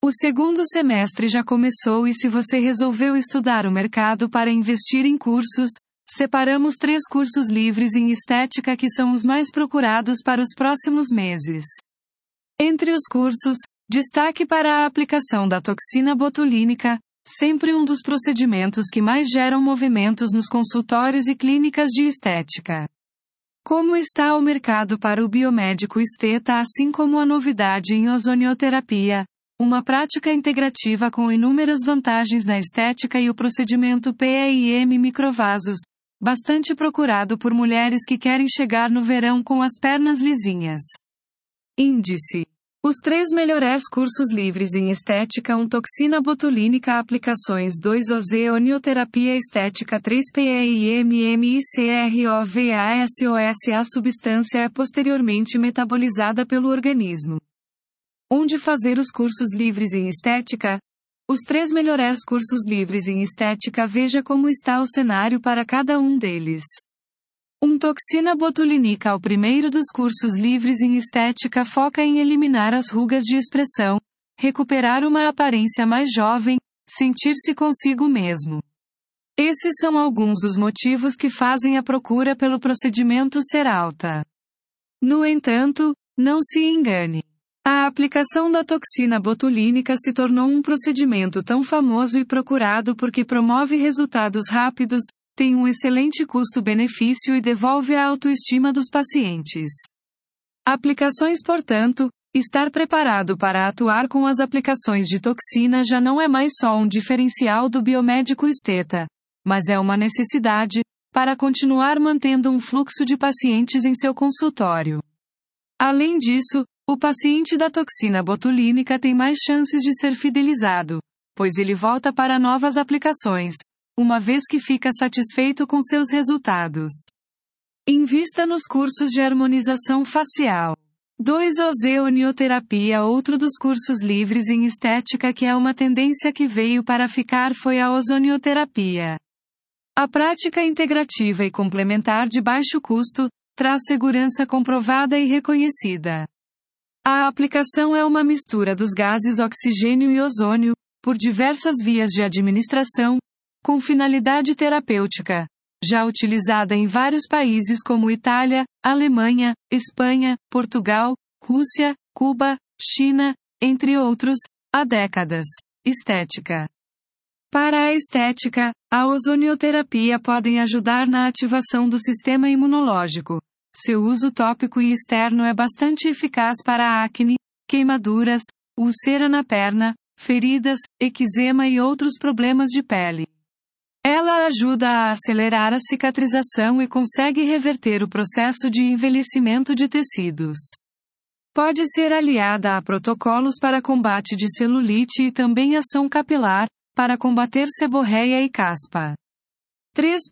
O segundo semestre já começou e se você resolveu estudar o mercado para investir em cursos, separamos 3 cursos livres em estética que são os mais procurados para os próximos meses. Entre os cursos, destaque para a aplicação da toxina botulínica, sempre um dos procedimentos que mais geram movimentos nos consultórios e clínicas de estética. Como está o mercado para o biomédico esteta, assim como a novidade em ozonioterapia, uma prática integrativa com inúmeras vantagens na estética e o procedimento PEIM microvasos, bastante procurado por mulheres que querem chegar no verão com as pernas lisinhas. Índice. Os 3 melhores cursos livres em estética: 1 toxina botulínica, aplicações 2 ozonioterapia estética 3 PEIM-MICROVASOS. A substância é posteriormente metabolizada pelo organismo. Onde fazer os cursos livres em estética? Os 3 melhores cursos livres em estética. Veja como está o cenário para cada um deles. 1 toxina botulínica. O primeiro dos cursos livres em estética foca em eliminar as rugas de expressão, recuperar uma aparência mais jovem, sentir-se consigo mesmo. Esses são alguns dos motivos que fazem a procura pelo procedimento ser alta. No entanto, não se engane. A aplicação da toxina botulínica se tornou um procedimento tão famoso e procurado porque promove resultados rápidos, tem um excelente custo-benefício e devolve a autoestima dos pacientes. Aplicações. Portanto, estar preparado para atuar com as aplicações de toxina já não é mais só um diferencial do biomédico esteta, mas é uma necessidade, para continuar mantendo um fluxo de pacientes em seu consultório. Além disso, o paciente da toxina botulínica tem mais chances de ser fidelizado, pois ele volta para novas aplicações, uma vez que fica satisfeito com seus resultados. Invista nos cursos de harmonização facial. 2 ozonioterapia. Outro dos cursos livres em estética que é uma tendência que veio para ficar foi a ozonioterapia. A prática integrativa e complementar de baixo custo, traz segurança comprovada e reconhecida. A aplicação é uma mistura dos gases oxigênio e ozônio, por diversas vias de administração, com finalidade terapêutica, já utilizada em vários países como Itália, Alemanha, Espanha, Portugal, Rússia, Cuba, China, entre outros, há décadas. Estética. Para a estética, a ozonioterapia podem ajudar na ativação do sistema imunológico. Seu uso tópico e externo é bastante eficaz para acne, queimaduras, úlcera na perna, feridas, eczema e outros problemas de pele. Ela ajuda a acelerar a cicatrização e consegue reverter o processo de envelhecimento de tecidos. Pode ser aliada a protocolos para combate de celulite e também ação capilar, para combater seborreia e caspa. 3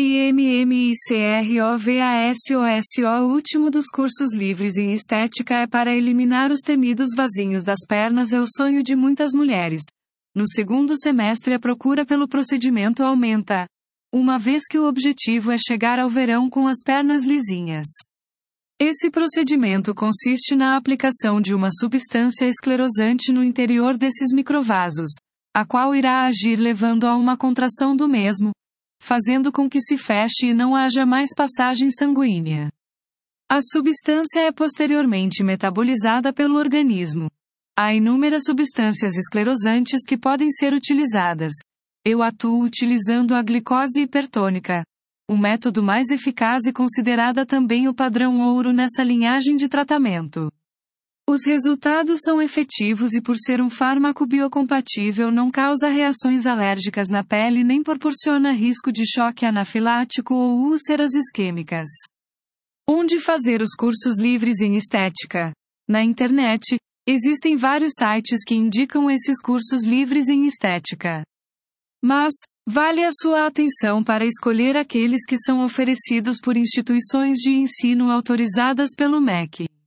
PEIM-MICROVASOS. O último dos cursos livres em estética é para eliminar os temidos vasinhos das pernas. É o sonho de muitas mulheres. No segundo semestre a procura pelo procedimento aumenta, uma vez que o objetivo é chegar ao verão com as pernas lisinhas. Esse procedimento consiste na aplicação de uma substância esclerosante no interior desses microvasos, a qual irá agir levando a uma contração do mesmo, fazendo com que se feche e não haja mais passagem sanguínea. A substância é posteriormente metabolizada pelo organismo. Há inúmeras substâncias esclerosantes que podem ser utilizadas. Eu atuo utilizando a glicose hipertônica, o método mais eficaz e considerada também o padrão ouro nessa linhagem de tratamento. Os resultados são efetivos e por ser um fármaco biocompatível não causa reações alérgicas na pele nem proporciona risco de choque anafilático ou úlceras isquêmicas. Onde fazer os cursos livres em estética? Na internet, existem vários sites que indicam esses cursos livres em estética. Mas, vale a sua atenção para escolher aqueles que são oferecidos por instituições de ensino autorizadas pelo MEC.